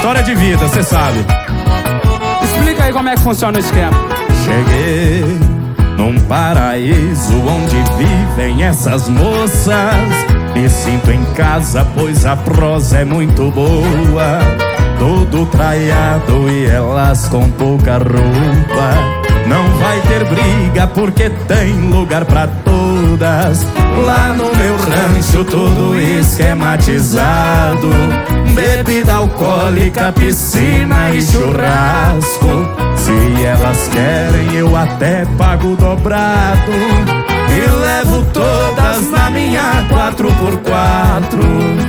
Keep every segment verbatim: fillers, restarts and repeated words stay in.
história de vida, cê sabe. Explica aí como é que funciona o esquema. Cheguei num paraíso onde vivem essas moças. Me sinto em casa, pois a prosa é muito boa. Todo traiado e elas com pouca roupa. Não vai ter briga porque tem lugar pra todas. Lá no meu rancho tudo esquematizado. Bebida alcoólica, piscina e churrasco. Se elas querem eu até pago dobrado. E levo todas na minha quatro por quatro.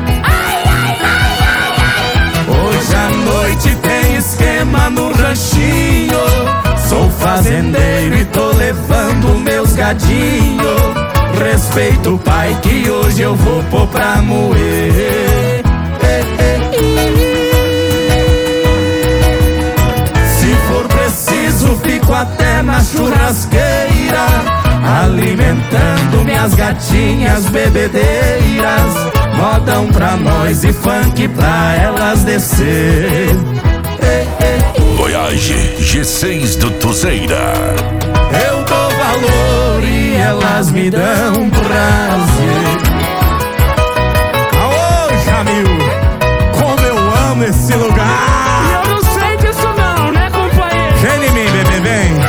Hoje à noite tem esquema no ranchinho. Sou fazendeiro e tô levando meus gadinhos. Respeito o pai que hoje eu vou pôr pra moer. Se for preciso fico até na churrasqueira, alimentando minhas gatinhas bebedeiras. Modão pra nós e funk pra elas descer. Voyage G seis do Tuzeira. Eu dou valor e elas me dão prazer. Aô, Jamil, como eu amo esse lugar. E eu não sei disso não, né, companheiro? Vem em mim, bebê, vem.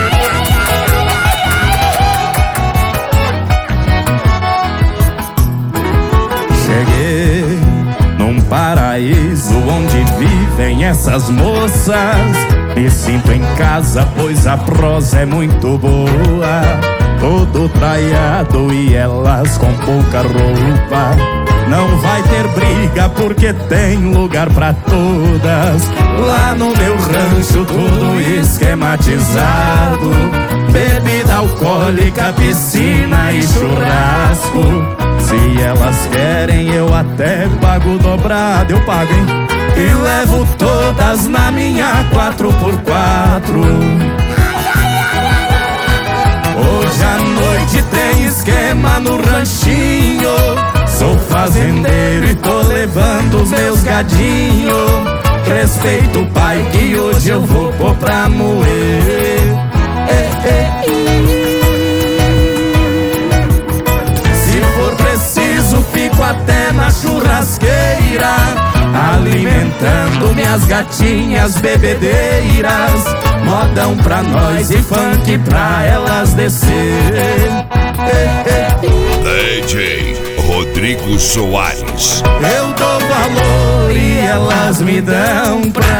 Cheguei num paraíso onde vivem essas moças. Me sinto em casa, pois a prosa é muito boa. Todo traiado e elas com pouca roupa. Não vai ter briga porque tem lugar pra todas. Lá no meu rancho tudo esquematizado. Bebida alcoólica, piscina e churrasco. Se elas querem eu até pago dobrado. Eu pago, hein? E levo todas na minha quatro por quatro. Hoje à noite tem esquema no ranchinho. Sou fazendeiro e tô levando os meus gadinhos. Respeito o pai que hoje eu vou pôr pra moer. Se for preciso fico até na churrasqueira, alimentando minhas gatinhas bebedeiras. Modão pra nós e funk pra elas descer. D J Rodrigo Soares. Eu dou valor e elas me dão prazer.